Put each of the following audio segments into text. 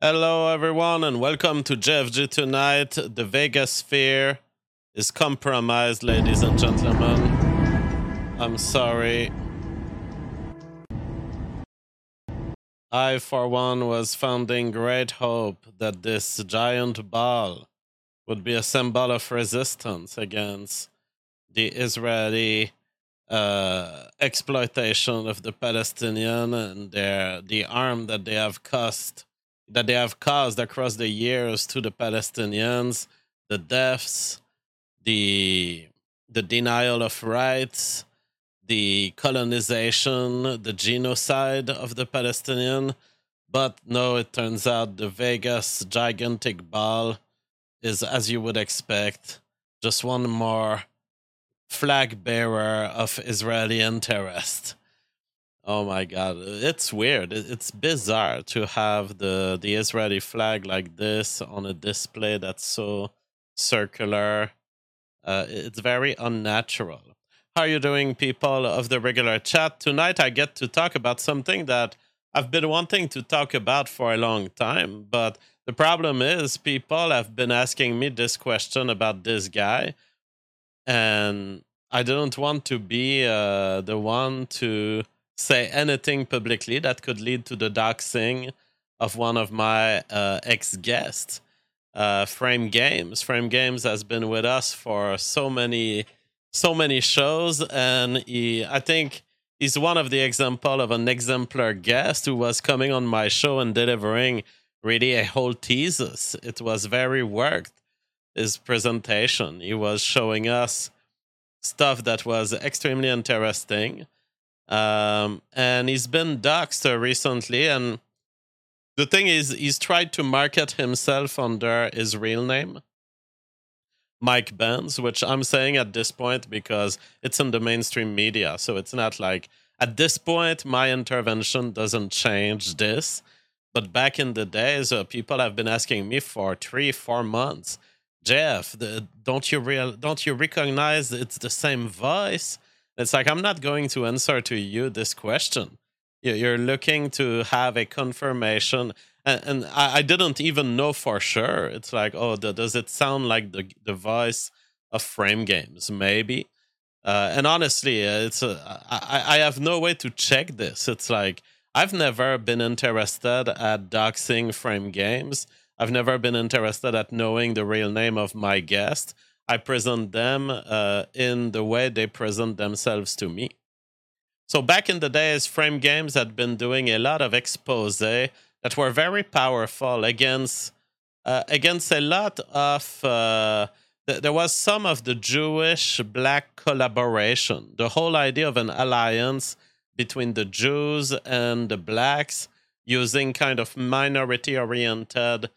Hello, everyone, and welcome to JFG tonight. The Vegas sphere is compromised, ladies and gentlemen. I'm sorry. I, for one, was founding great hope that this giant ball would be a symbol of resistance against the Israeli exploitation of the Palestinian and the harm that they have caused across the years to the Palestinians, the deaths, the denial of rights, the colonization, the genocide of the Palestinian. But no, it turns out the Vegas gigantic ball is, as you would expect, just one more flag bearer of Israeli interest. Oh my god, it's weird. It's bizarre to have the Israeli flag like this on a display that's so circular. It's very unnatural. How are you doing, people of the regular chat? Tonight I get to talk about something that I've been wanting to talk about for a long time, but the problem is people have been asking me this question about this guy, and I didn't want to be the one to say anything publicly that could lead to the doxing of one of my ex guests. Frame Games. Frame Games has been with us for so many shows, and I think he's one of the example of an exemplar guest who was coming on my show and delivering really a whole thesis. It was very worked. His presentation. He was showing us stuff that was extremely interesting. And he's been doxxed recently, and the thing is, he's tried to market himself under his real name, Mike Benz, which I'm saying at this point because it's in the mainstream media. So it's not like, at this point, my intervention doesn't change this. But back in the days, people have been asking me for 3-4 months, Jeff, don't you recognize it's the same voice? It's like, I'm not going to answer to you this question. You're looking to have a confirmation, and I didn't even know for sure. It's like, oh, does it sound like the voice of Frame Games? Maybe. And honestly, I have no way to check this. It's like, I've never been interested at doxing Frame Games. I've never been interested at knowing the real name of my guest. I present them in the way they present themselves to me. So back in the days, Frame Games had been doing a lot of expose that were very powerful against a lot of. There was some of the Jewish black collaboration. The whole idea of an alliance between the Jews and the blacks using kind of minority oriented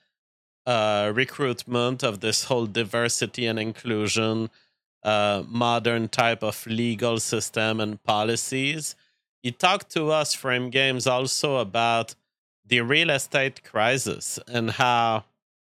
recruitment of this whole diversity and inclusion, modern type of legal system and policies. He talked to us, Frame Games, also about the real estate crisis and how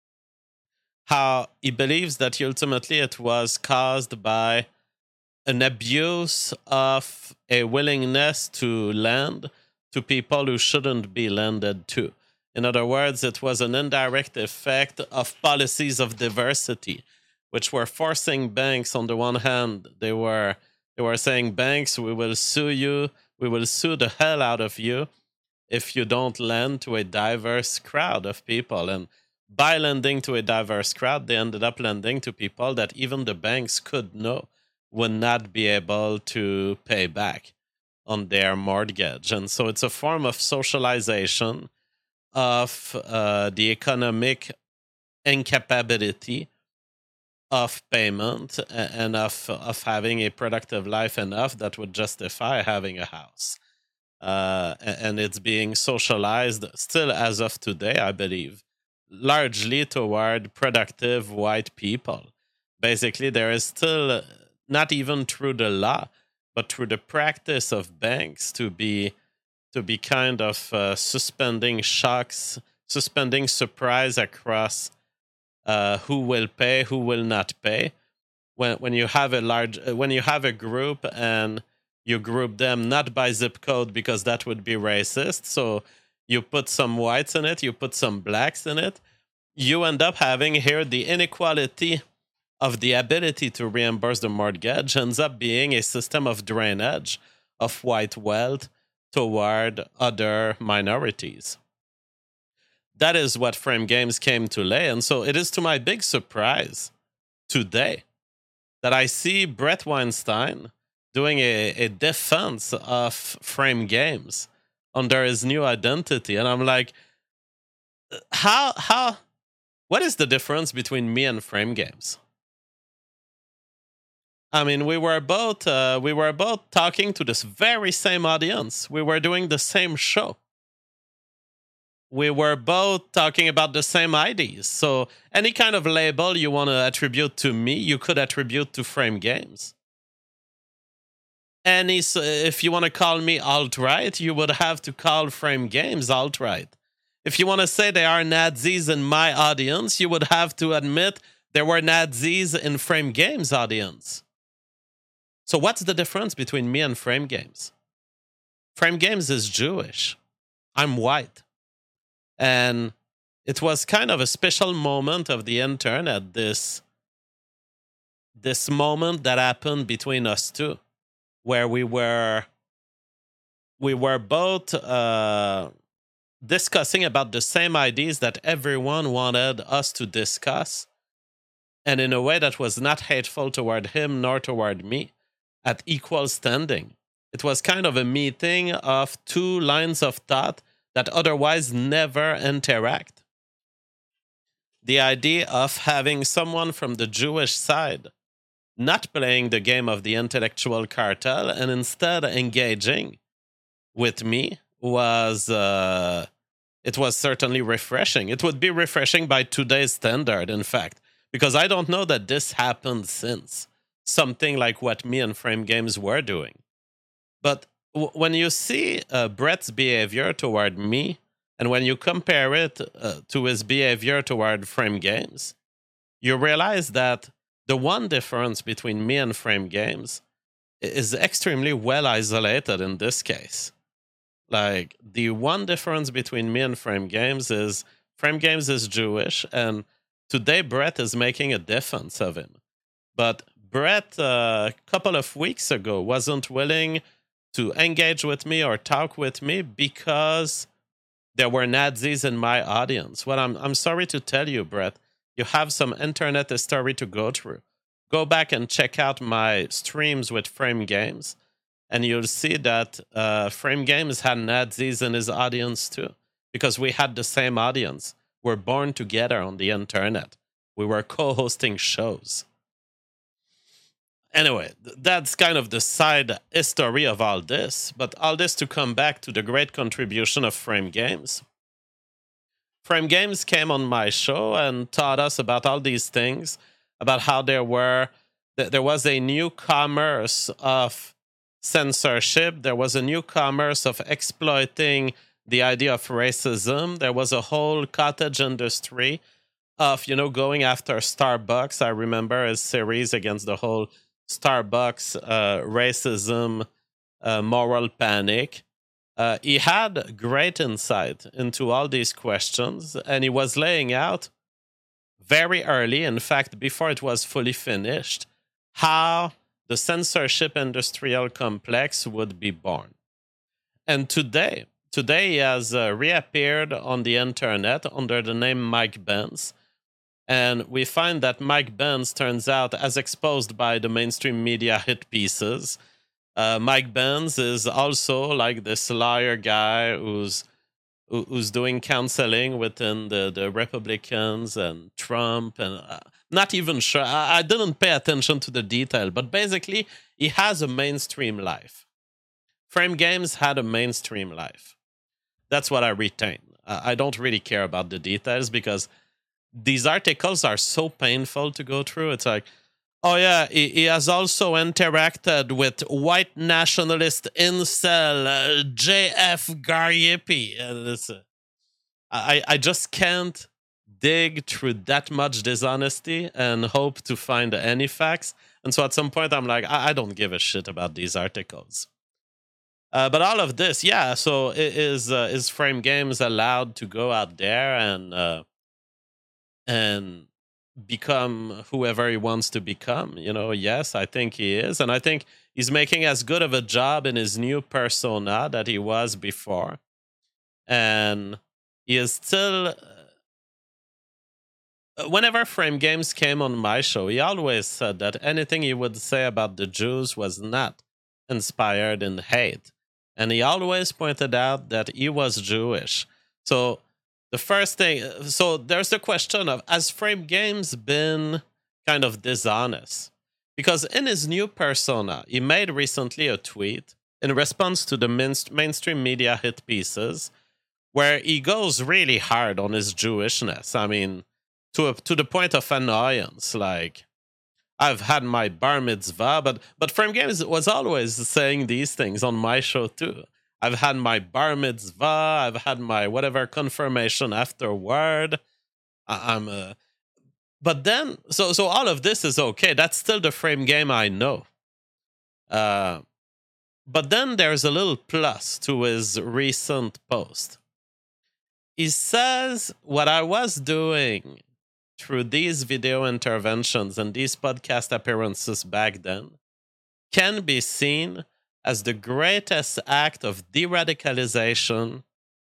he believes that ultimately it was caused by an abuse of a willingness to lend to people who shouldn't be lended to. In other words, it was an indirect effect of policies of diversity, which were forcing banks. On the one hand, they were saying, banks, we will sue you, we will sue the hell out of you if you don't lend to a diverse crowd of people. And by lending to a diverse crowd, they ended up lending to people that even the banks could know would not be able to pay back on their mortgage. And so it's a form of socialization of the economic incapability of payment and of having a productive life enough that would justify having a house. And it's being socialized still as of today, I believe, largely toward productive white people. Basically, there is still, not even through the law, but through the practice of banks to be kind of suspending shocks, suspending surprise across who will pay, who will not pay. When you have a group and you group them not by zip code because that would be racist. So you put some whites in it, you put some blacks in it, you end up having here the inequality of the ability to reimburse the mortgage ends up being a system of drainage of white wealth toward other minorities. That is what Frame Games came to lay. And so it is to my big surprise today that I see Brett Weinstein doing a defense of Frame Games under his new identity. And I'm like, what is the difference between me and Frame Games? I mean, we were both talking to this very same audience. We were doing the same show. We were both talking about the same IDs. So any kind of label you want to attribute to me, you could attribute to Frame Games. If you want to call me alt-right, you would have to call Frame Games alt-right. If you want to say there are Nazis in my audience, you would have to admit there were Nazis in Frame Games' audience. So what's the difference between me and Frame Games? Frame Games is Jewish. I'm white. And it was kind of a special moment of the internet, this moment that happened between us two, where we were both discussing about the same ideas that everyone wanted us to discuss, and in a way that was not hateful toward him nor toward me, at equal standing. It was kind of a meeting of two lines of thought that otherwise never interact. The idea of having someone from the Jewish side not playing the game of the intellectual cartel and instead engaging with me was it was certainly refreshing. It would be refreshing by today's standard, in fact, because I don't know that this happened since something like what me and Frame Games were doing. But when you see Brett's behavior toward me, and when you compare it to his behavior toward Frame Games, you realize that the one difference between me and Frame Games is extremely well isolated in this case. Like, the one difference between me and Frame Games is Jewish, and today Brett is making a defense of him. But Brett, a couple of weeks ago, wasn't willing to engage with me or talk with me because there were Nazis in my audience. Well, I'm sorry to tell you, Brett, you have some internet history to go through. Go back and check out my streams with Frame Games, and you'll see that Frame Games had Nazis in his audience too, because we had the same audience. We're born together on the internet. We were co-hosting shows. Anyway, that's kind of the side history of all this, but all this to come back to the great contribution of Frame Games. Frame Games came on my show and taught us about all these things, about how there was a new commerce of censorship, there was a new commerce of exploiting the idea of racism, there was a whole cottage industry of, going after Starbucks. I remember a series against the whole Starbucks racism moral panic. He had great insight into all these questions, and he was laying out very early, in fact, before it was fully finished, how the censorship industrial complex would be born. And today he has reappeared on the internet under the name Mike Benz. And we find that Mike Benz turns out, as exposed by the mainstream media hit pieces, Mike Benz is also like this lawyer guy who's doing counseling within the Republicans and Trump, and not even sure. I didn't pay attention to the detail, but basically he has a mainstream life. Frame Games had a mainstream life. That's what I retain. I don't really care about the details because these articles are so painful to go through. It's like, oh yeah, he has also interacted with white nationalist incel J.F. Garyipi. I just can't dig through that much dishonesty and hope to find any facts. And so at some point I'm like, I don't give a shit about these articles. But all of this, yeah. So is Frame Games allowed to go out there and become whoever he wants to become? Yes, I think he is, and I think he's making as good of a job in his new persona that he was before, and he is still. Whenever Frame Games came on my show, he always said that anything he would say about the Jews was not inspired in hate. And he always pointed out that he was Jewish. So the first thing, so there's the question of, has Frame Games been kind of dishonest? Because in his new persona, he made recently a tweet in response to the mainstream media hit pieces where he goes really hard on his Jewishness. I mean, to the point of annoyance. Like, I've had my bar mitzvah, but Frame Games was always saying these things on my show too. I've had my bar mitzvah. I've had my whatever confirmation afterward. I'm a. But then, so all of this is okay. That's still the Frame Game I know. But then there's a little plus to his recent post. He says what I was doing through these video interventions and these podcast appearances back then can be seen as the greatest act of de-radicalization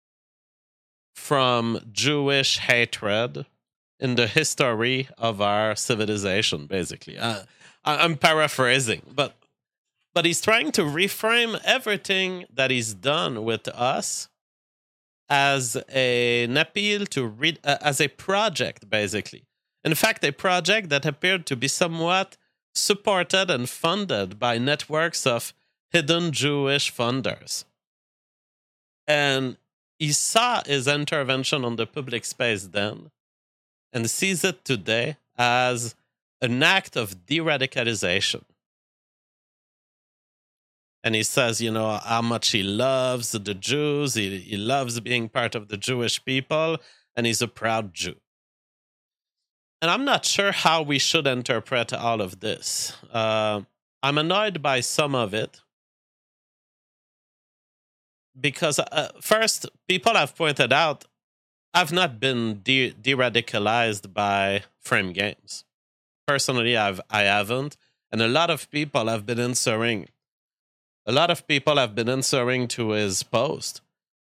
from Jewish hatred in the history of our civilization, basically. I'm paraphrasing, but he's trying to reframe everything that he's done with us as an appeal to as a project, basically. In fact, a project that appeared to be somewhat supported and funded by networks of hidden Jewish funders. And he saw his intervention on the public space then and sees it today as an act of de-radicalization. And he says, how much he loves the Jews. He loves being part of the Jewish people, and he's a proud Jew. And I'm not sure how we should interpret all of this. I'm annoyed by some of it because, first, people have pointed out I've not been de-radicalized by Frame Games. Personally, I haven't, and a lot of people have been answering. A lot of people have been answering to his post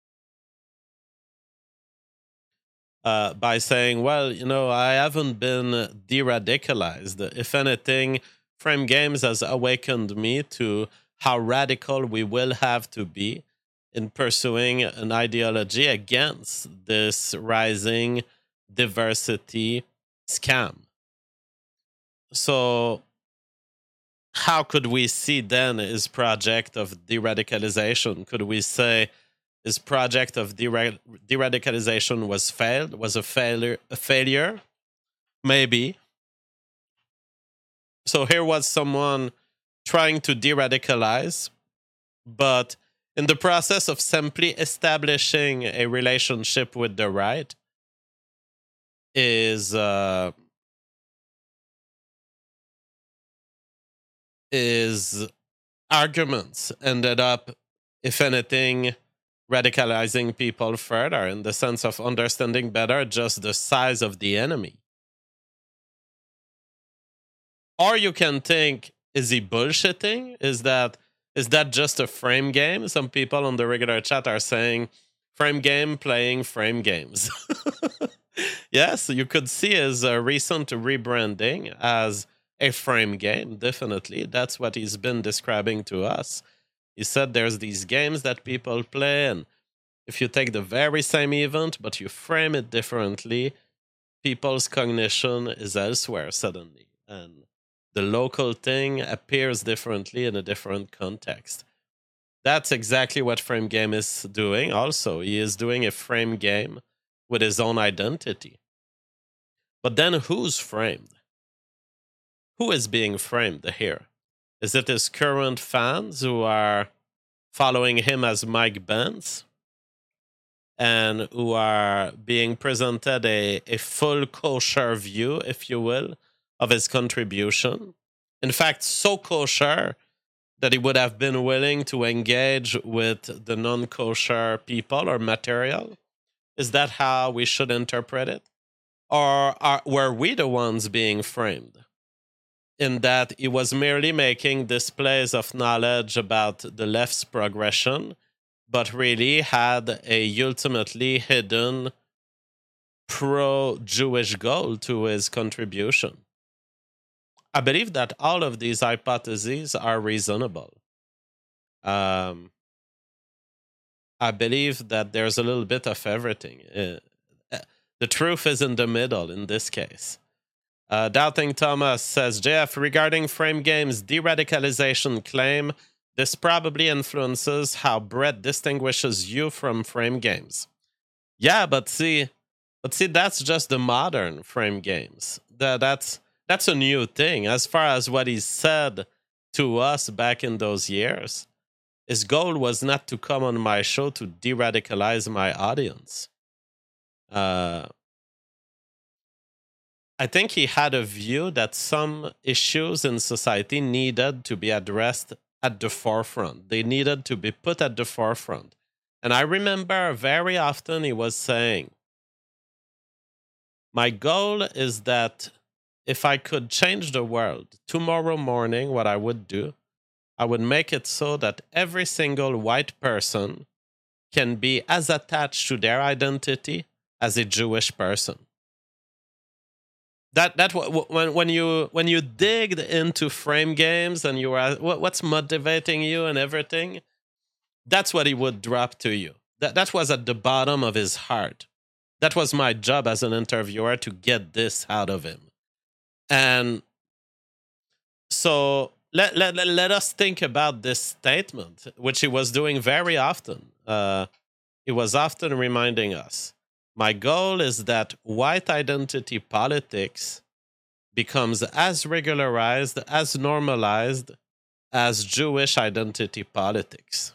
by saying, well, I haven't been de-radicalized. If anything, Frame Games has awakened me to how radical we will have to be in pursuing an ideology against this rising diversity scam. So how could we see then his project of de-radicalization? Could we say his project of de-radicalization was a failure? Maybe. So here was someone trying to de-radicalize, but in the process of simply establishing a relationship with the right, his arguments ended up, if anything, radicalizing people further in the sense of understanding better just the size of the enemy. Or you can think, is he bullshitting? Is that just a frame game? Some people on the regular chat are saying, Frame Game playing Frame Games. Yes, you could see his recent rebranding as a frame game, definitely. That's what he's been describing to us. He said there's these games that people play, and if you take the very same event, but you frame it differently, people's cognition is elsewhere suddenly. And the local thing appears differently in a different context. That's exactly what Frame Game is doing also. He is doing a frame game with his own identity. But then who's framed? Who is being framed here? Is it his current fans who are following him as Mike Benz and who are being presented a full kosher view, if you will, of his contribution? In fact, so kosher that he would have been willing to engage with the non-kosher people or material? Is that how we should interpret it? Or were we the ones being framed? In that he was merely making displays of knowledge about the left's progression, but really had a ultimately hidden pro-Jewish goal to his contribution. I believe that all of these hypotheses are reasonable. I believe that there's a little bit of everything. The truth is in the middle in this case. Doubting Thomas says, JF, regarding Frame Games' de-radicalization claim, this probably influences how Brett distinguishes you from Frame Games. Yeah, but see, that's just the modern Frame Games. That's a new thing. As far as what he said to us back in those years, his goal was not to come on my show to de-radicalize my audience. I think he had a view that some issues in society needed to be addressed at the forefront. They needed to be put at the forefront. And I remember very often he was saying, my goal is that if I could change the world tomorrow morning, what I would do, I would make it so that every single white person can be as attached to their identity as a Jewish person. That when you digged into Frame Games and you were what's motivating you and everything, that's what he would drop to you. That was at the bottom of his heart. That was my job as an interviewer, to get this out of him. And so let us think about this statement, which he was doing very often. He was often reminding us, my goal is that white identity politics becomes as regularized, as normalized as Jewish identity politics.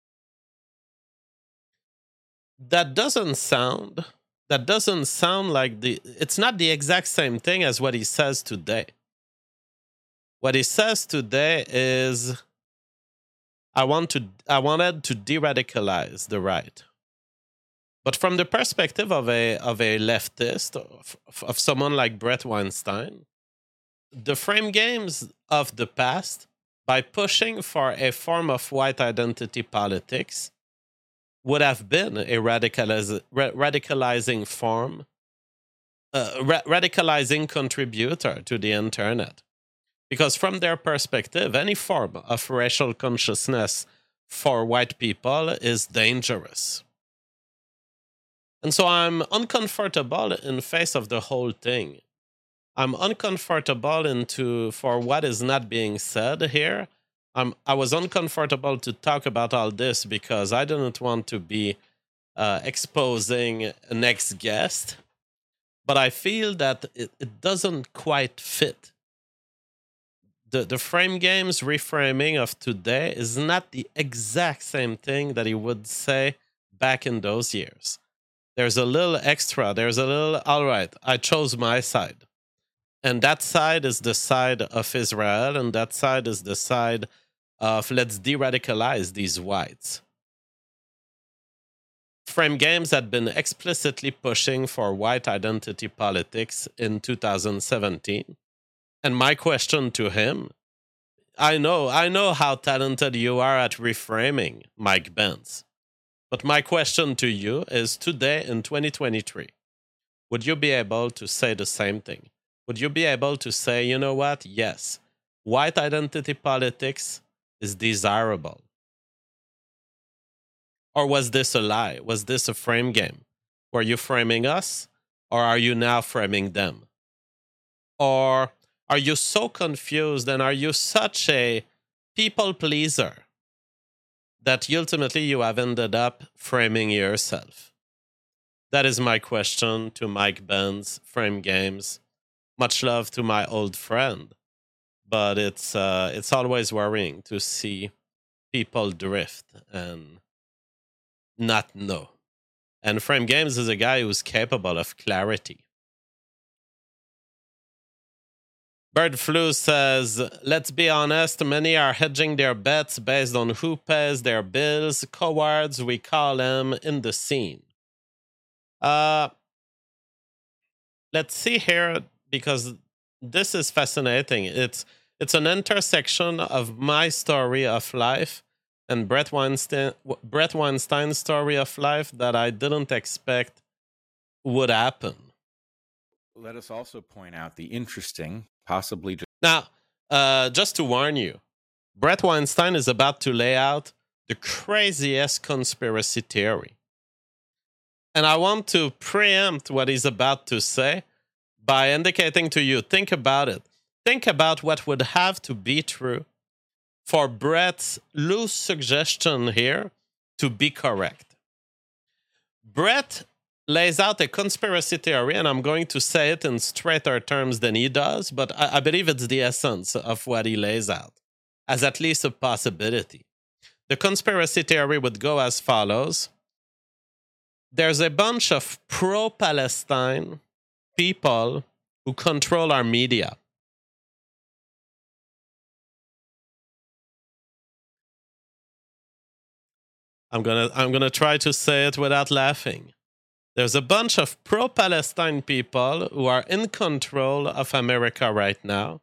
That doesn't sound like it's not the exact same thing as what he says today. What he says today is, I wanted to de-radicalize the right. But from the perspective of a leftist, of someone like Bret Weinstein, the Frame Games of the past, by pushing for a form of white identity politics, would have been a radicalizing form, radicalizing contributor to the internet. Because from their perspective, any form of racial consciousness for white people is dangerous. And so I'm uncomfortable in face of the whole thing. I'm uncomfortable for what is not being said here. I was uncomfortable to talk about all this because I didn't want to be exposing a next guest. But I feel that it doesn't quite fit. The Frame Games reframing of today is not the exact same thing that he would say back in those years. There's a little extra. There's a little, all right, I chose my side. And that side is the side of Israel, and that side is the side of let's de-radicalize these whites. Frame Games had been explicitly pushing for white identity politics in 2017. And my question to him, I know how talented you are at reframing, Mike Benz. But my question to you is, today in 2023, would you be able to say the same thing? Would you be able to say, you know what? Yes, white identity politics is desirable. Or was this a lie? Was this a frame game? Were you framing us? Or are you now framing them? Or are you so confused and are you such a people pleaser that ultimately you have ended up framing yourself? That is my question to Mike Benz, Frame Games. Much love to my old friend, but it's always worrying to see people drift and not know. And Frame Games is a guy who's capable of clarity. Bird Flu says, let's be honest, many are hedging their bets based on who pays their bills. Cowards, we call them in the scene. Let's see here, because this is fascinating. It's an intersection of my story of life and Brett Weinstein's story of life that I didn't expect would happen. Let us also point out the interesting, possibly... Now, just to warn you, Brett Weinstein is about to lay out the craziest conspiracy theory. And I want to preempt what he's about to say by indicating to you, think about it. Think about what would have to be true for Brett's loose suggestion here to be correct. Brett lays out a conspiracy theory, and I'm going to say it in straighter terms than he does, but I believe it's the essence of what he lays out, as at least a possibility. The conspiracy theory would go as follows. There's a bunch of pro-Palestine people who control our media. I'm gonna try to say it without laughing. There's a bunch of pro-Palestine people who are in control of America right now.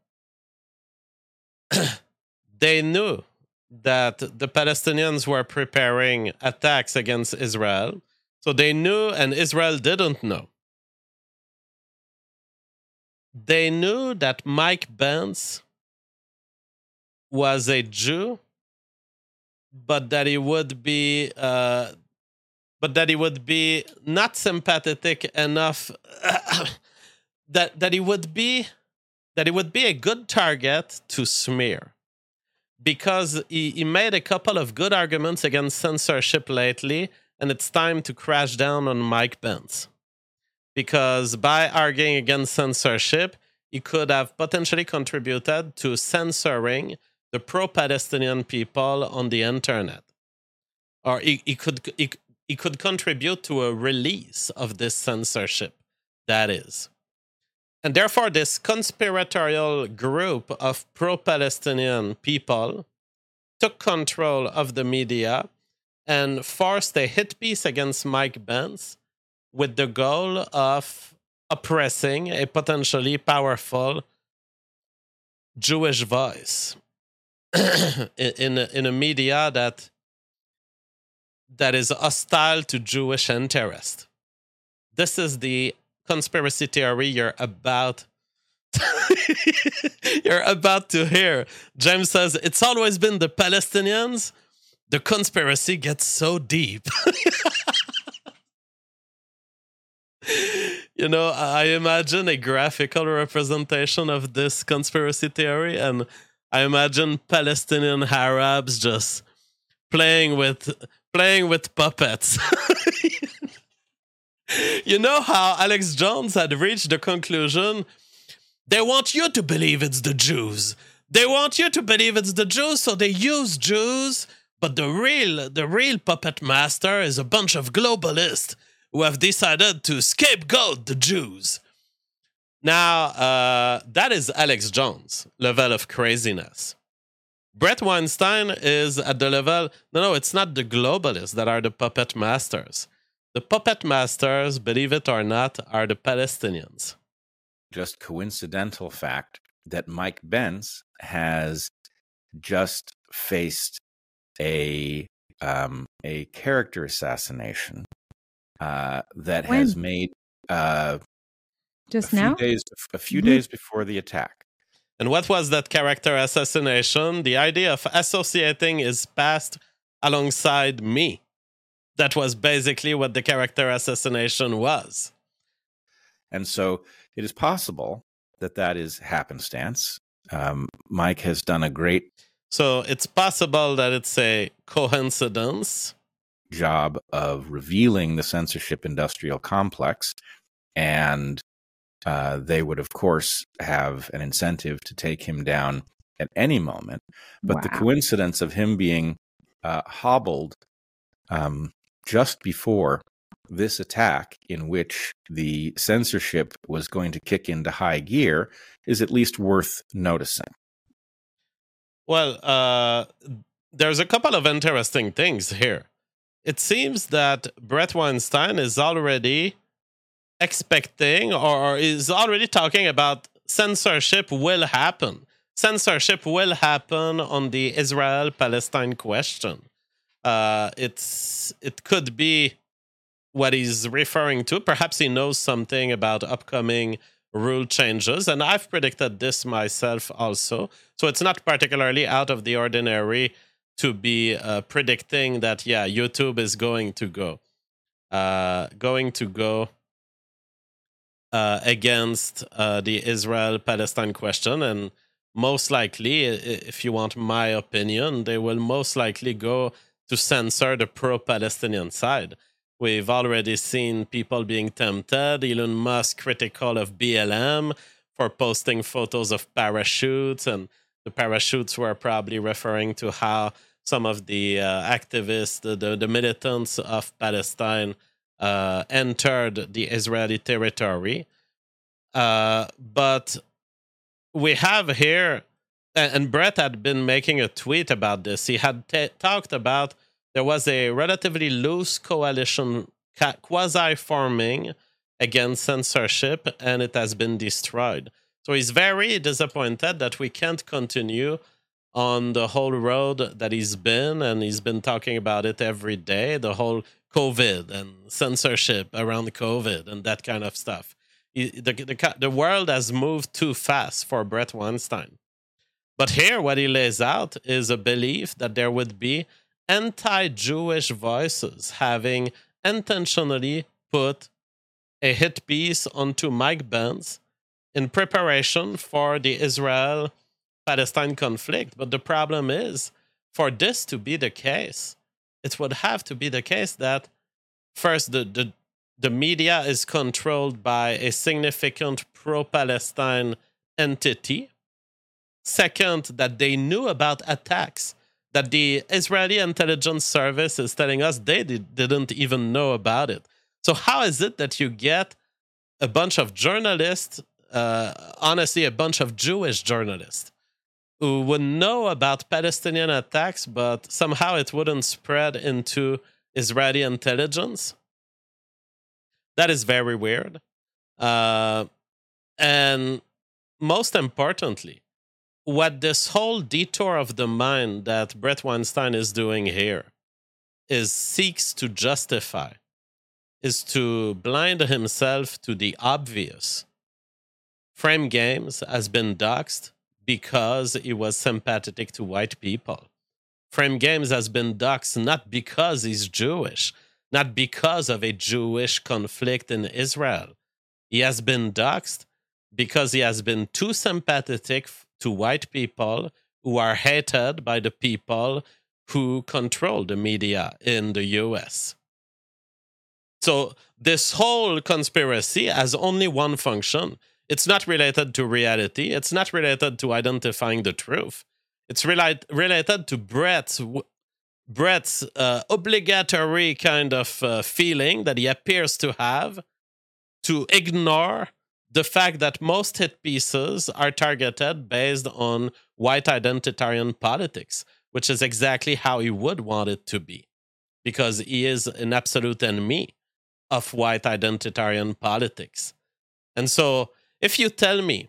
They knew that the Palestinians were preparing attacks against Israel. So they knew, and Israel didn't know. They knew that Mike Pence was a Jew, but that he would be not sympathetic enough that he would be a good target to smear, because he made a couple of good arguments against censorship lately, and it's time to crash down on Mike Pence, because by arguing against censorship, he could have potentially contributed to censoring the pro-Palestinian people on the internet, or he could contribute to a release of this censorship, that is. And therefore, this conspiratorial group of pro-Palestinian people took control of the media and forced a hit piece against Mike Pence with the goal of oppressing a potentially powerful Jewish voice in a media that is hostile to Jewish interest. This is the conspiracy theory you're about to hear. James says, it's always been the Palestinians. The conspiracy gets so deep. You know, I imagine a graphical representation of this conspiracy theory, and I imagine Palestinian Arabs just playing with puppets. You know how Alex Jones had reached the conclusion, they want you to believe it's the Jews. They want you to believe it's the Jews, so they use Jews, but the real puppet master is a bunch of globalists who have decided to scapegoat the Jews. Now, that is Alex Jones' level of craziness. Brett Weinstein is at the level, no, it's not the globalists that are the puppet masters. The puppet masters, believe it or not, are the Palestinians. Just coincidental fact that Mike Pence has just faced a character assassination that has made just now a few days before the attack. And what was that character assassination? The idea of associating his past alongside me. That was basically what the character assassination was. And so it is possible that is happenstance. Mike has done a great... So it's possible that it's a coincidence. ...job of revealing the censorship industrial complex. And they would, of course, have an incentive to take him down at any moment. But the coincidence of him being hobbled just before this attack, in which the censorship was going to kick into high gear, is at least worth noticing. Well, there's a couple of interesting things here. It seems that Bret Weinstein is already expecting or is already talking about censorship will happen. Censorship will happen on the Israel-Palestine question. It could be what he's referring to. Perhaps he knows something about upcoming rule changes, and I've predicted this myself also. So it's not particularly out of the ordinary to be predicting that, YouTube is going to go against the Israel-Palestine question, and most likely, if you want my opinion, they will most likely go to censor the pro-Palestinian side. We've already seen people being tempted. Elon Musk critical of BLM for posting photos of parachutes, and the parachutes were probably referring to how some of the activists, the militants of Palestine, entered the Israeli territory. But we have here, and Bret had been making a tweet about this. He had talked about there was a relatively loose coalition quasi-forming against censorship, and it has been destroyed. So he's very disappointed that we can't continue on the whole road that he's been, and he's been talking about it every day, the whole COVID and censorship around COVID and that kind of stuff. The world has moved too fast for Bret Weinstein. But here, what he lays out is a belief that there would be anti-Jewish voices having intentionally put a hit piece onto Mike Pence in preparation for the Israel-Palestine conflict. But the problem is, for this to be the case, it would have to be the case that, first, the media is controlled by a significant pro-Palestine entity. Second, that they knew about attacks that the Israeli intelligence service is telling us they didn't even know about it. So how is it that you get a bunch of journalists, honestly, a bunch of Jewish journalists, who would know about Palestinian attacks, but somehow it wouldn't spread into Israeli intelligence? That is very weird. And most importantly, what this whole detour of the mind that Bret Weinstein is doing here seeks to justify, is to blind himself to the obvious. Frame Games has been doxxed because he was sympathetic to white people. Frame Games has been doxxed not because he's Jewish, not because of a Jewish conflict in Israel. He has been doxxed because he has been too sympathetic to white people who are hated by the people who control the media in the US. So this whole conspiracy has only one function. It's not related to reality. It's not related to identifying the truth. It's related to Bret's obligatory kind of feeling that he appears to have to ignore the fact that most hit pieces are targeted based on white identitarian politics, which is exactly how he would want it to be, because he is an absolute enemy of white identitarian politics. And so if you tell me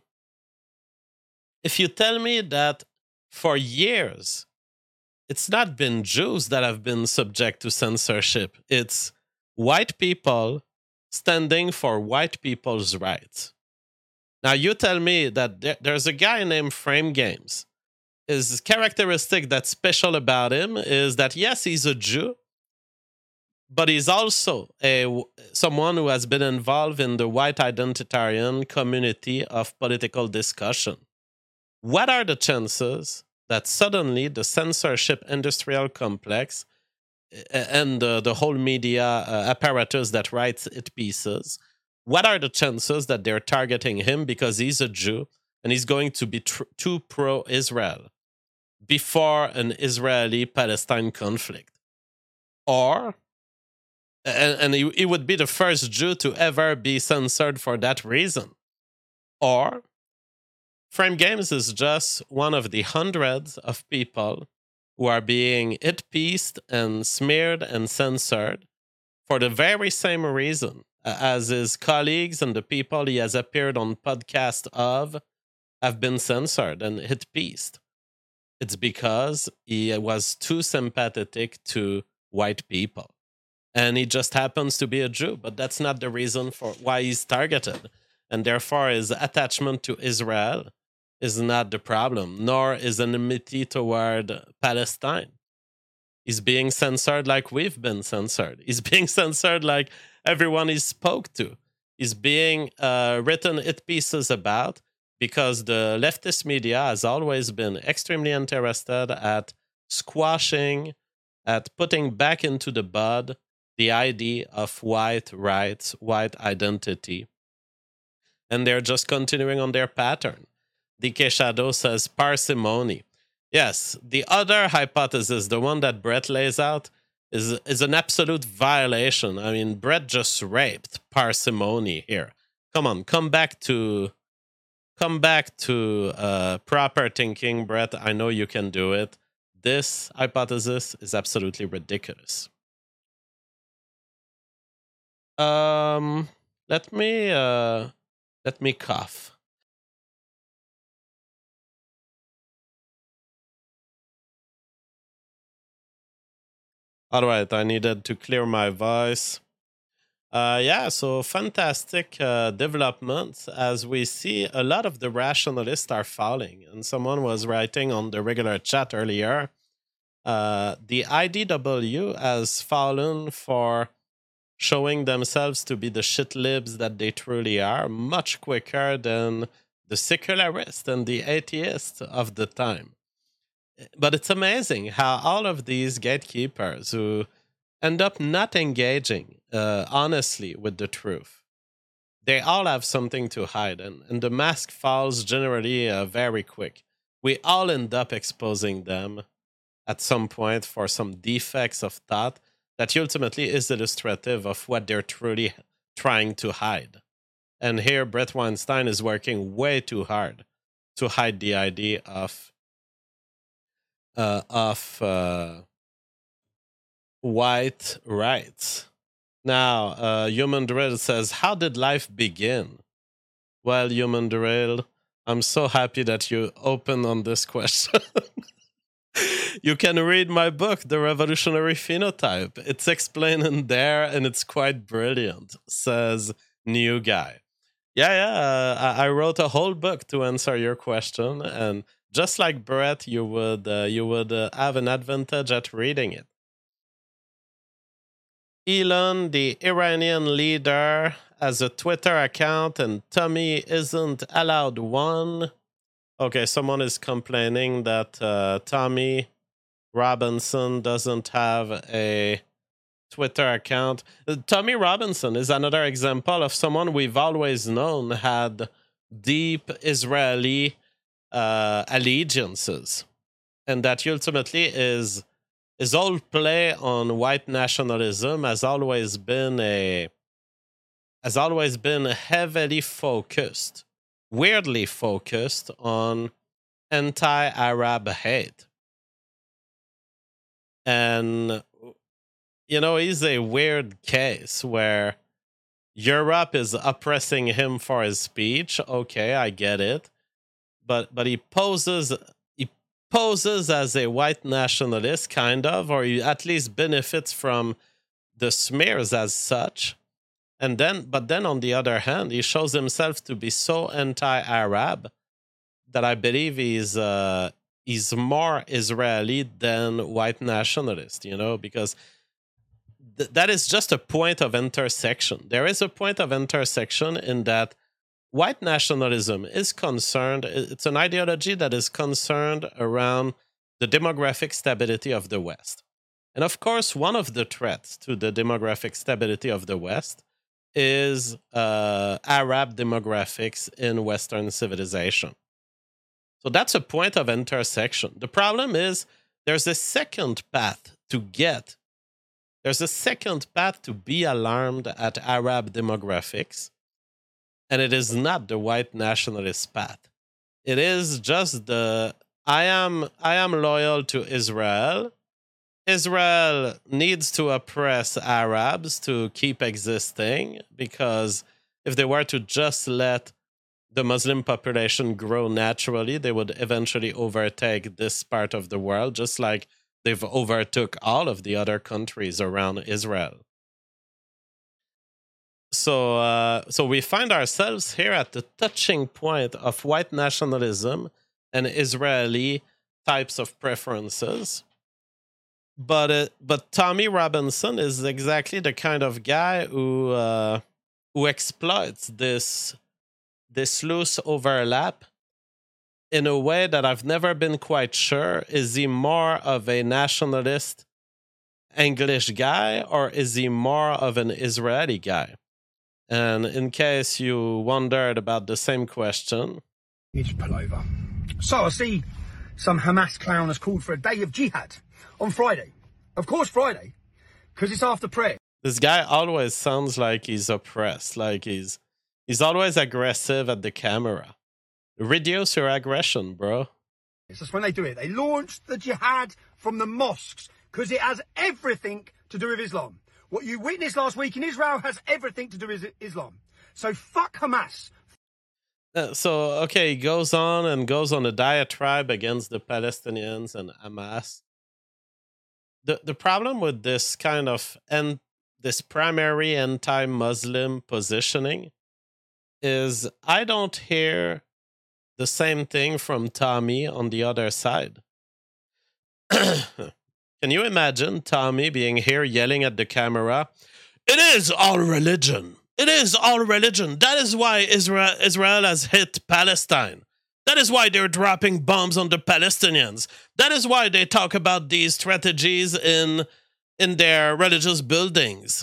that for years it's not been Jews that have been subject to censorship, it's white people standing for white people's rights. Now you tell me that there's a guy named Frame Games. His characteristic that's special about him is that, yes, he's a Jew, but he's also someone who has been involved in the white identitarian community of political discussion. What are the chances that suddenly the censorship industrial complex and the whole media apparatus that writes it pieces, what are the chances that they're targeting him because he's a Jew and he's going to be too pro-Israel before an Israeli-Palestine conflict? Or And he would be the first Jew to ever be censored for that reason. Or Frame Games is just one of the hundreds of people who are being hit-pieced and smeared and censored for the very same reason as his colleagues and the people he has appeared on podcasts of have been censored and hit-pieced. It's because he was too sympathetic to white people. And he just happens to be a Jew, but that's not the reason for why he's targeted. And therefore, his attachment to Israel is not the problem, nor is enmity toward Palestine. He's being censored like we've been censored. He's being censored like everyone he spoke to. He's being written hit pieces about because the leftist media has always been extremely interested at squashing, at putting back into the bud the idea of white rights, white identity. And they're just continuing on their pattern. DK Shadow says parsimony. Yes, the other hypothesis, the one that Brett lays out, is an absolute violation. I mean, Brett just raped parsimony here. Come on, come back to proper thinking, Brett. I know you can do it. This hypothesis is absolutely ridiculous. Let me cough. All right, I needed to clear my voice. So fantastic developments as we see a lot of the rationalists are falling. And someone was writing on the regular chat earlier, the IDW has fallen for showing themselves to be the shit libs that they truly are much quicker than the secularists and the atheists of the time. But it's amazing how all of these gatekeepers who end up not engaging honestly with the truth, they all have something to hide, and the mask falls generally very quick. We all end up exposing them at some point for some defects of thought that ultimately is illustrative of what they're truly trying to hide. And here, Bret Weinstein is working way too hard to hide the idea of white rights. Now, Human Drill says, how did life begin? Well, Human Drill, I'm so happy that you opened on this question. You can read my book, The Revolutionary Phenotype. It's explained in there, and it's quite brilliant, says New Guy. I wrote a whole book to answer your question, and just like Brett, you would have an advantage at reading it. Elon, the Iranian leader, has a Twitter account, and Tommy isn't allowed one. Okay, someone is complaining that Tommy Robinson doesn't have a Twitter account. Tommy Robinson is another example of someone we've always known had deep Israeli allegiances, and that ultimately is all play on white nationalism has always been heavily focused, weirdly focused on anti-Arab hate. And, he's a weird case where Europe is oppressing him for his speech. Okay, I get it. But he poses as a white nationalist, kind of, or he at least benefits from the smears as such. But then on the other hand, he shows himself to be so anti-Arab that I believe he's more Israeli than white nationalist, because that is just a point of intersection. There is a point of intersection in that white nationalism is concerned, it's an ideology that is concerned around the demographic stability of the West. And of course, one of the threats to the demographic stability of the West is Arab demographics in Western civilization. So that's a point of intersection. The problem is there's a second path to get. There's a second path to be alarmed at Arab demographics, and it is not the white nationalist path. It is just the I am loyal to Israel. Israel needs to oppress Arabs to keep existing, because if they were to just let the Muslim population grow naturally, they would eventually overtake this part of the world, just like they've overtook all of the other countries around Israel. So we find ourselves here at the touching point of white nationalism and Israeli types of preferences. But Tommy Robinson is exactly the kind of guy who exploits this loose overlap in a way that I've never been quite sure. Is he more of a nationalist English guy, or is he more of an Israeli guy? And in case you wondered about the same question, it's pullover. So I see some Hamas clown has called for a day of jihad on Friday. Of course, Friday, because it's after prayer. This guy always sounds like he's oppressed, like he's always aggressive at the camera. Reduce your aggression, bro. It's just when they do it. They launched the jihad from the mosques because it has everything to do with Islam. What you witnessed last week in Israel has everything to do with Islam. So fuck Hamas. Okay, he goes on a diatribe against the Palestinians and Hamas. The problem with this kind of this primary anti-Muslim positioning is I don't hear the same thing from Tommy on the other side. Can you imagine Tommy being here yelling at the camera, "It is all religion. It is all religion. That is why Israel has hit Palestine. That is why they're dropping bombs on the Palestinians. That is why they talk about these strategies in their religious buildings.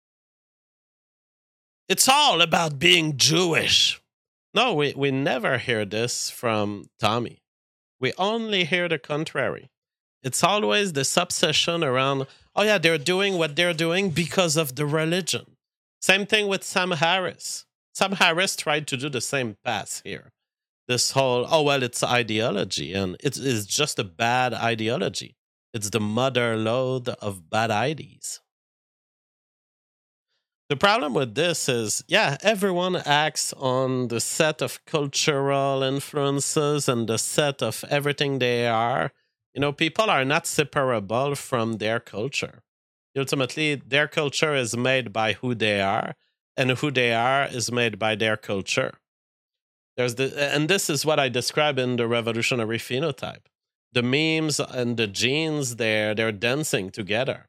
It's all about being Jewish." No, we never hear this from Tommy. We only hear the contrary. It's always this obsession around, oh yeah, they're doing what they're doing because of the religion. Same thing with Sam Harris. Sam Harris tried to do the same pass here. This whole, oh well, it's ideology, and it's just a bad ideology. It's the mother lode of bad ideas. The problem with this is, yeah, everyone acts on the set of cultural influences and the set of everything they are. You know, people are not separable from their culture. Ultimately, their culture is made by who they are, and who they are is made by their culture. And this is what I describe in the revolutionary phenotype. The memes and the genes, they're dancing together.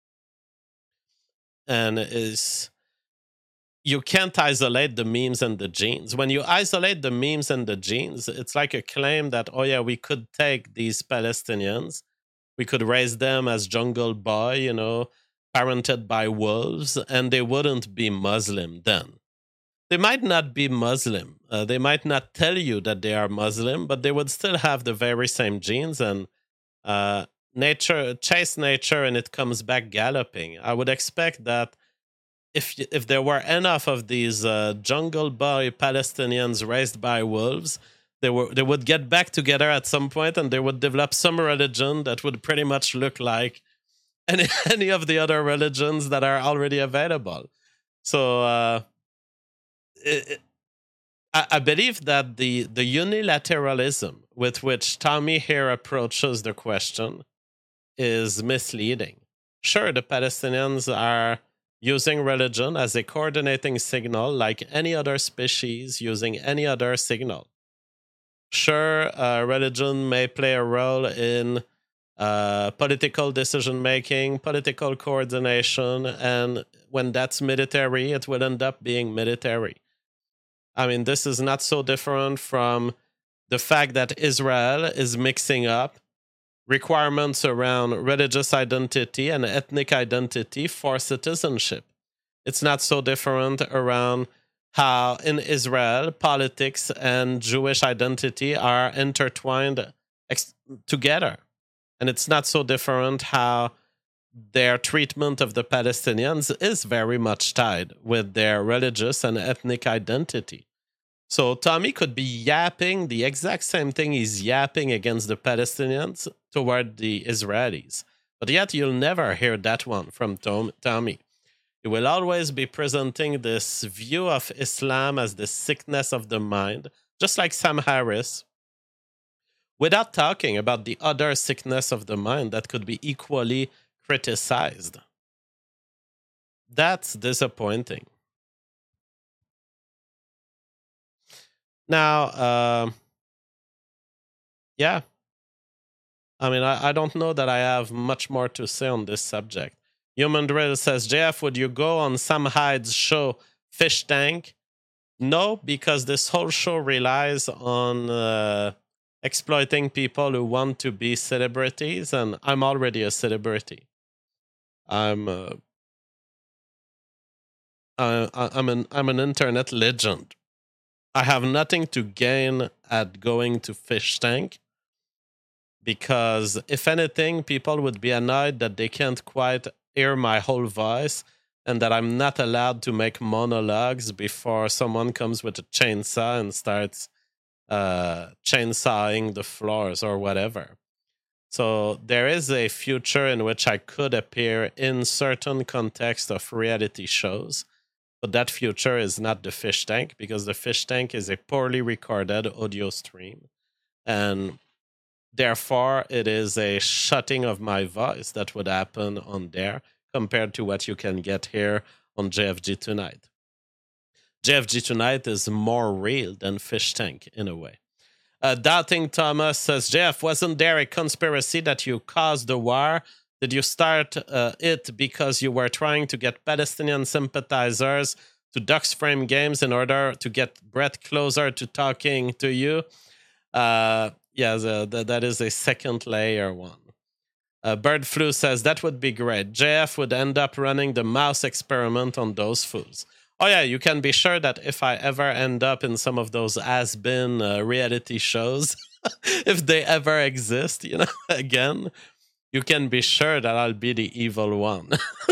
And you can't isolate the memes and the genes. When you isolate the memes and the genes, it's like a claim that, oh yeah, we could take these Palestinians, we could raise them as jungle boy, you know, parented by wolves, and they wouldn't be Muslim then. They might not be Muslim. They might not tell you that they are Muslim, but they would still have the very same genes, and chase nature, and it comes back galloping. I would expect that if there were enough of these jungle boy Palestinians raised by wolves, they would get back together at some point, and they would develop some religion that would pretty much look like any of the other religions that are already available. So I believe that the unilateralism with which Tommy here approaches the question is misleading. Sure, the Palestinians are using religion as a coordinating signal like any other species using any other signal. Sure, religion may play a role in political decision-making, political coordination, and when that's military, it will end up being military. I mean, this is not so different from the fact that Israel is mixing up requirements around religious identity and ethnic identity for citizenship. It's not so different around how in Israel politics and Jewish identity are intertwined together. And it's not so different how their treatment of the Palestinians is very much tied with their religious and ethnic identity. So Tommy could be yapping the exact same thing he's yapping against the Palestinians toward the Israelis. But yet you'll never hear that one from Tommy. He will always be presenting this view of Islam as the sickness of the mind, just like Sam Harris, without talking about the other sickness of the mind that could be equally criticized. That's disappointing. Now, yeah. I mean, I don't know that I have much more to say on this subject. Human Drill says, JF, would you go on Sam Hyde's show, Fish Tank? No, because this whole show relies on exploiting people who want to be celebrities, and I'm already a celebrity. I'm an internet legend. I have nothing to gain at going to Fish Tank, because if anything, people would be annoyed that they can't quite hear my whole voice and that I'm not allowed to make monologues before someone comes with a chainsaw and starts chainsawing the floors or whatever. So there is a future in which I could appear in certain contexts of reality shows, but that future is not the Fish Tank, because the Fish Tank is a poorly recorded audio stream, and therefore it is a shutting of my voice that would happen on there compared to what you can get here on JFG Tonight. JFG Tonight is more real than Fish Tank in a way. Doubting Thomas says, Jeff, wasn't there a conspiracy that you caused the war? Did you start it because you were trying to get Palestinian sympathizers to Ducks Frame Games in order to get Brett closer to talking to you? Yeah, that is a second layer one. Bird Flu says, that would be great. JF would end up running the mouse experiment on those fools. Oh yeah, you can be sure that if I ever end up in some of those has-been reality shows, if they ever exist, again, you can be sure that I'll be the evil one.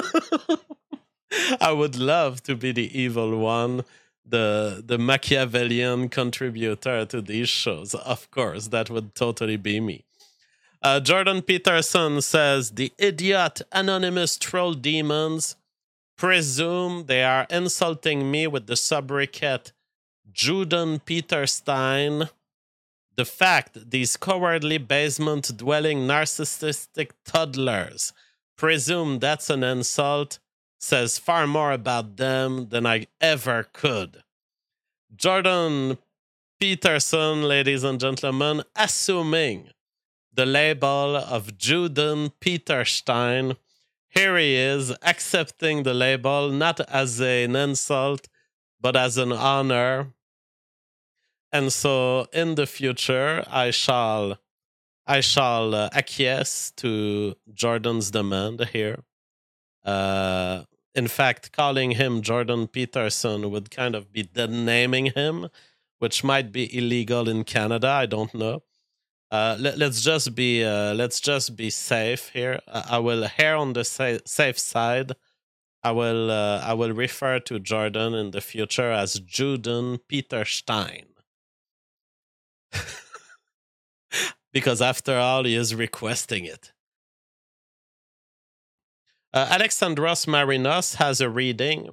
I would love to be the evil one, the Machiavellian contributor to these shows. Of course, that would totally be me. Jordan Peterson says, the idiot anonymous troll demons presume they are insulting me with the sobriquet Juden Peterstein. The fact these cowardly basement-dwelling narcissistic toddlers presume that's an insult says far more about them than I ever could. Jordan Peterson, ladies and gentlemen, assuming the label of Juden Peterstein, here he is, accepting the label not as an insult, but as an honor. And so, in the future, I shall acquiesce to Jordan's demand here. In fact, calling him Jordan Peterson would kind of be dead-naming him, which might be illegal in Canada. I don't know. Let's just be safe here. I will err on the safe side. I will refer to Jordan in the future as Juden Peterstein. Because after all, he is requesting it. Alexandros Marinos has a reading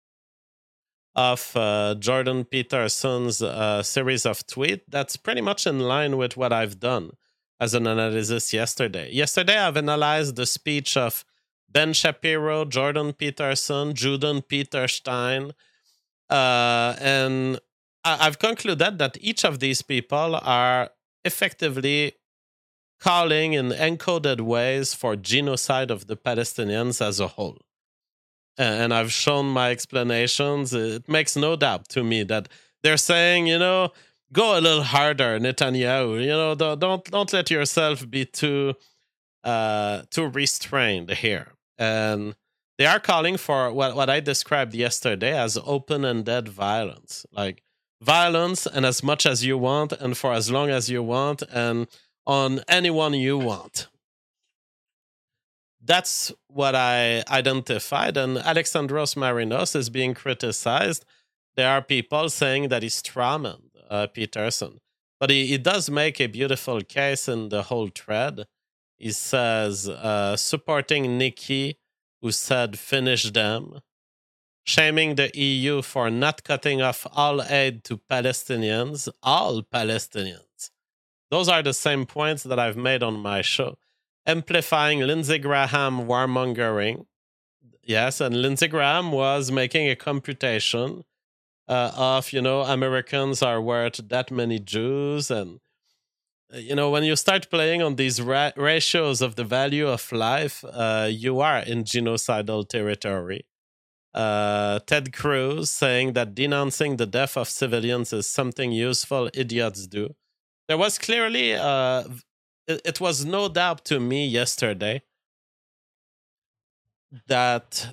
of Jordan Peterson's series of tweets that's pretty much in line with what I've done as an analysis yesterday. Yesterday, I've analyzed the speech of Ben Shapiro, Jordan Peterson, Juden Peterstein, and I've concluded that each of these people are effectively calling in encoded ways for genocide of the Palestinians as a whole. And I've shown my explanations. It makes no doubt to me that they're saying, go a little harder, Netanyahu. Don't let yourself be too restrained here. And they are calling for what I described yesterday as open-ended violence, like violence and as much as you want, and for as long as you want, and on anyone you want. that's what I identified. And Alexandros Marinos is being criticized. There are people saying that he's strawman Peterson. But he does make a beautiful case in the whole thread. He says, supporting Nikki, who said, finish them. Shaming the EU for not cutting off all aid to Palestinians. All Palestinians. Those are the same points that I've made on my show. Amplifying Lindsey Graham warmongering. Yes, and Lindsey Graham was making a computation of, Americans are worth that many Jews. And, when you start playing on these ratios of the value of life, you are in genocidal territory. Ted Cruz saying that denouncing the death of civilians is something useful idiots do. There was clearly, it was no doubt to me yesterday that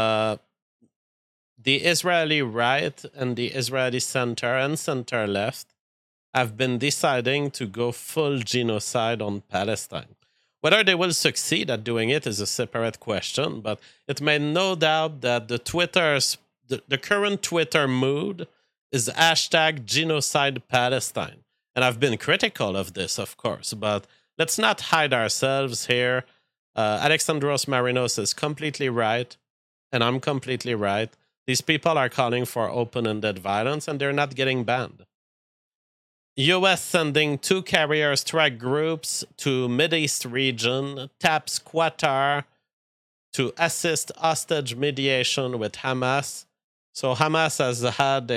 the Israeli right and the Israeli center and center left have been deciding to go full genocide on Palestine. Whether they will succeed at doing it is a separate question, but it made no doubt that the current Twitter mood is hashtag genocide Palestine. And I've been critical of this, of course, but let's not hide ourselves here. Alexandros Marinos is completely right, and I'm completely right. These people are calling for open-ended violence, and they're not getting banned. U.S. sending 2 carrier strike groups to Mideast region, taps Qatar to assist hostage mediation with Hamas. So Hamas has had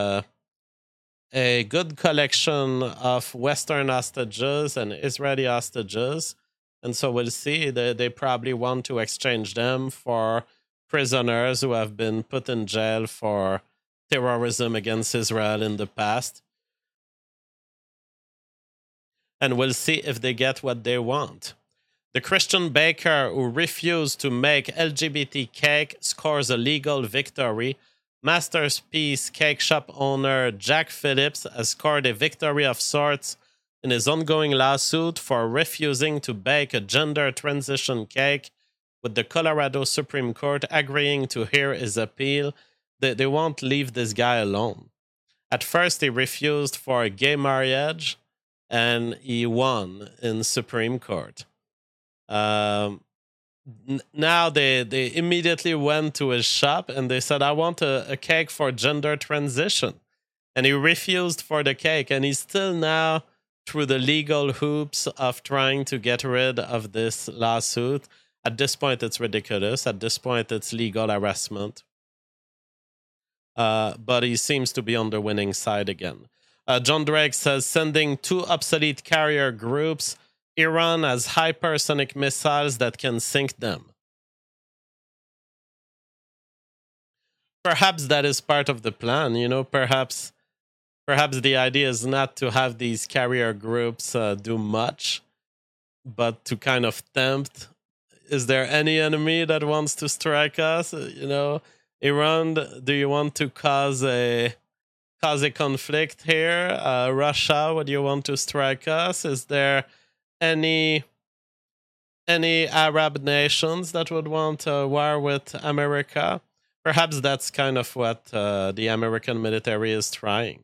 a good collection of Western hostages and Israeli hostages. And so we'll see. They probably want to exchange them for prisoners who have been put in jail for terrorism against Israel in the past. And we'll see if they get what they want. The Christian baker who refused to make LGBT cake scores a legal victory. Masterpiece cake shop owner Jack Phillips has scored a victory of sorts in his ongoing lawsuit for refusing to bake a gender transition cake, with the Colorado Supreme Court agreeing to hear his appeal. They won't leave this guy alone. At first, he refused for a gay marriage, and he won in Supreme Court. Now they immediately went to his shop and they said, I want a cake for gender transition. And he refused for the cake, and he's still now through the legal hoops of trying to get rid of this lawsuit. At this point, it's ridiculous. At this point, it's legal harassment. But he seems to be on the winning side again. John Drake says, sending 2 obsolete carrier groups. Iran has hypersonic missiles that can sink them. Perhaps that is part of the plan. Perhaps the idea is not to have these carrier groups do much, but to kind of tempt. Is there any enemy that wants to strike us? Iran, do you want to cause a conflict here? Russia, would you want to strike us? Is there any Arab nations that would want a war with America? Perhaps that's kind of what the American military is trying.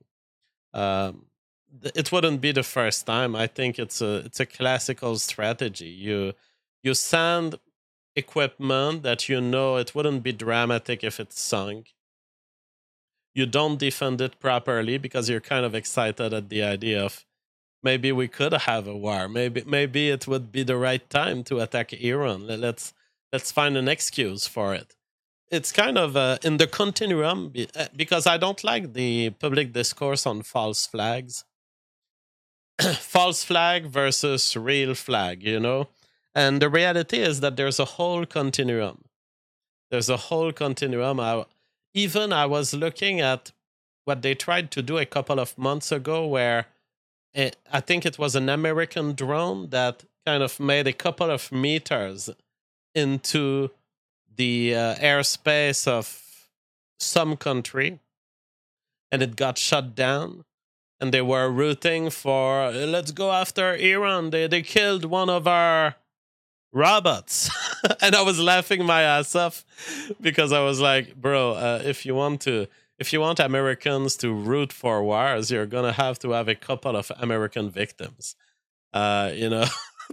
It wouldn't be the first time. I think it's a classical strategy. You send equipment that it wouldn't be dramatic if it sunk. You don't defend it properly because you're kind of excited at the idea of maybe we could have a war. Maybe it would be the right time to attack Iran. Let's find an excuse for it. It's kind of in the continuum, because I don't like the public discourse on false flags. False flag versus real flag, And the reality is that there's a whole continuum. There's a whole continuum. I was looking at what they tried to do a couple of months ago, where I think it was an American drone that kind of made a couple of meters into the airspace of some country, and it got shut down. And they were rooting for, let's go after Iran. They killed one of our robots. And I was laughing my ass off because I was like, bro, if you want Americans to root for wars, you're gonna have to have a couple of American victims. You know,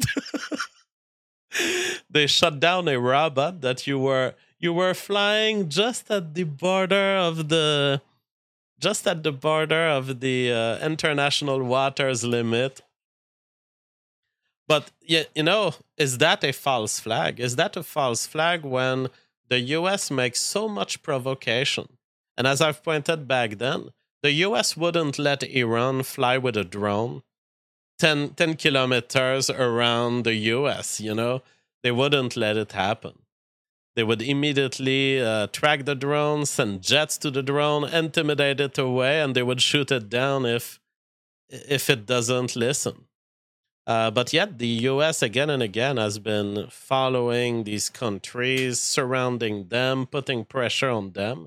they shut down a robot that you were flying just at the border of the international waters limit. But yeah, you know, is that a false flag? Is that a false flag when the US makes so much provocation? And as I've pointed back then, the US wouldn't let Iran fly with a drone 10 kilometers around the US, you know? They wouldn't let it happen. They would immediately track the drone, send jets to the drone, intimidate it away, and they would shoot it down if it doesn't listen. But yet the US again and again has been following these countries, surrounding them, putting pressure on them.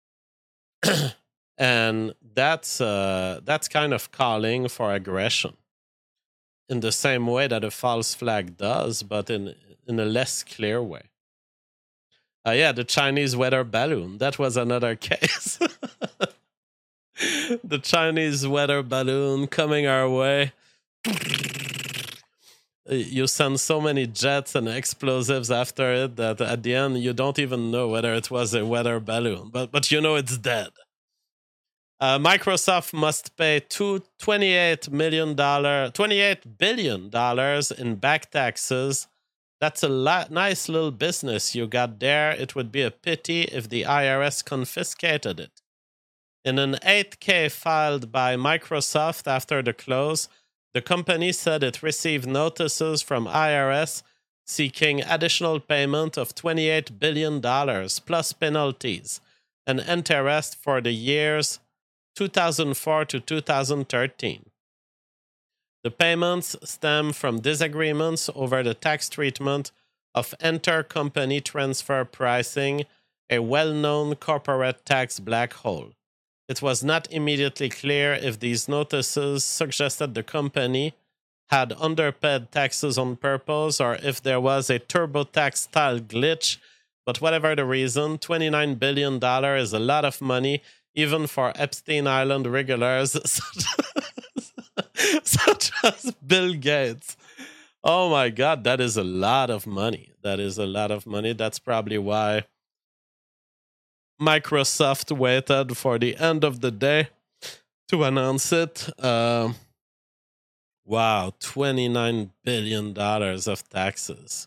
And that's kind of calling for aggression in the same way that a false flag does, but in a less clear way. Yeah, the Chinese weather balloon. That was another case. The Chinese weather balloon coming our way. You send so many jets and explosives after it that at the end you don't even know whether it was a weather balloon, but you know it's dead. Microsoft must pay $28 billion in back taxes. That's a nice little business you got there. It would be a pity if the IRS confiscated it. In an 8K filed by Microsoft after the close, the company said it received notices from IRS seeking additional payment of $28 billion plus penalties and interest for the years 2004 to 2013. The payments stem from disagreements over the tax treatment of intercompany transfer pricing, a well-known corporate tax black hole. It was not immediately clear if these notices suggested the company had underpaid taxes on purpose or if there was a TurboTax-style glitch, but whatever the reason, $29 billion is a lot of money, even for Epstein Island regulars such as Bill Gates. Oh my God, that is a lot of money. That is a lot of money. That's probably why Microsoft waited for the end of the day to announce it. Wow, $29 billion of taxes.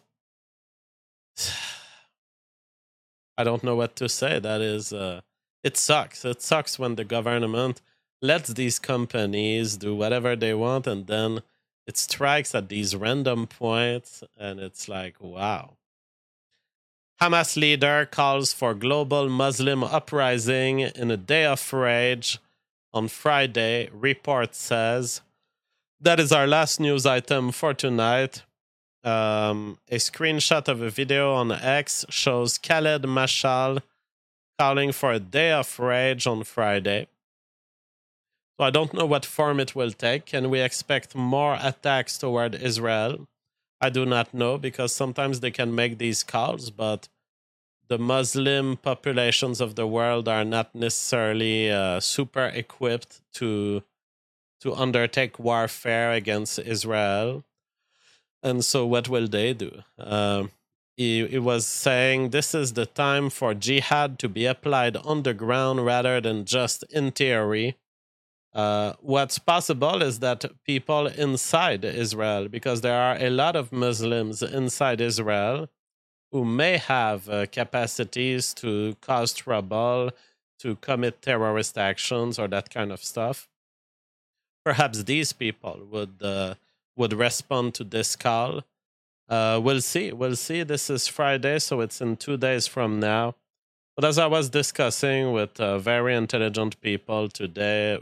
I don't know what to say. That is, it sucks. It sucks when the government lets these companies do whatever they want and then it strikes at these random points and it's like, wow. Hamas leader calls for global Muslim uprising in a day of rage on Friday, report says. That is our last news item for tonight. A screenshot of a video on X shows Khaled Mashal calling for a day of rage on Friday. So I don't know what form it will take. Can we expect more attacks toward Israel? I do not know, because sometimes they can make these calls, but the Muslim populations of the world are not necessarily super equipped to undertake warfare against Israel. And so what will they do? He was saying this is the time for jihad to be applied on the ground rather than just in theory. What's possible is that people inside Israel, because there are a lot of Muslims inside Israel who may have capacities to cause trouble, to commit terrorist actions or that kind of stuff. Perhaps these people would respond to this call. We'll see. This is Friday, so it's in 2 days from now. But as I was discussing with very intelligent people today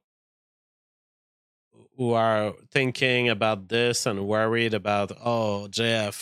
who are thinking about this and worried about, JF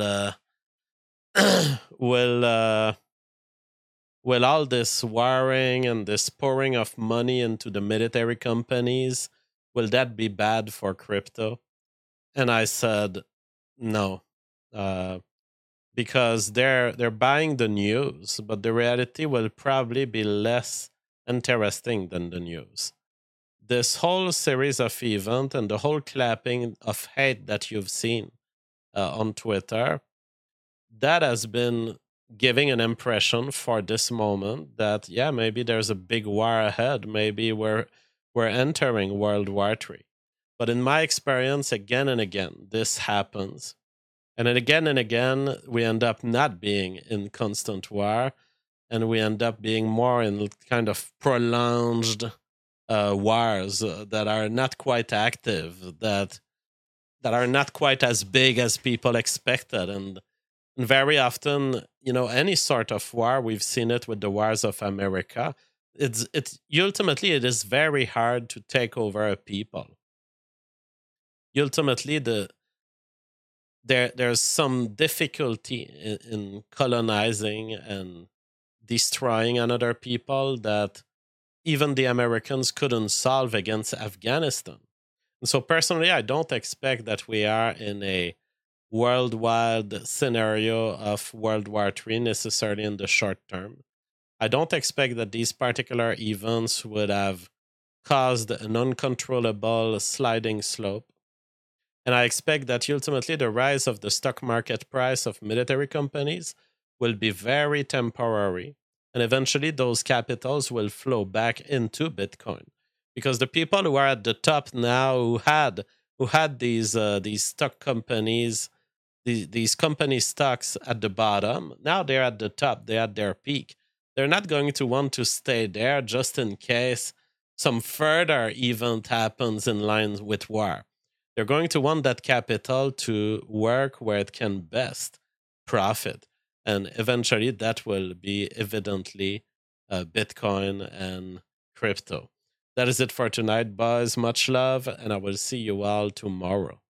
will all this warring and this pouring of money into the military companies, will that be bad for crypto? And I said, no, because they're buying the news, but the reality will probably be less interesting than the news. This whole series of events and the whole clapping of hate that you've seen on Twitter, that has been giving an impression for this moment that, yeah, maybe there's a big war ahead. Maybe we're entering World War III. But in my experience, again and again, this happens. And again, we end up not being in constant war, and we end up being more in kind of prolonged wars that are not quite active, that are not quite as big as people expected. And very often, any sort of war, we've seen it with the wars of America. It's ultimately, it is very hard to take over a people. Ultimately, there's some difficulty in colonizing and destroying another people that even the Americans couldn't solve against Afghanistan. And so personally, I don't expect that we are in a worldwide scenario of World War III necessarily in the short term. I don't expect that these particular events would have caused an uncontrollable sliding slope. And I expect that ultimately the rise of the stock market price of military companies will be very temporary. And eventually those capitals will flow back into Bitcoin. Because the people who are at the top now, who had these stock companies, these company stocks at the bottom, now they're at the top, they're at their peak. They're not going to want to stay there just in case some further event happens in line with war. They're going to want that capital to work where it can best profit. And eventually that will be evidently Bitcoin and crypto. That is it for tonight, boys. Much love, and I will see you all tomorrow.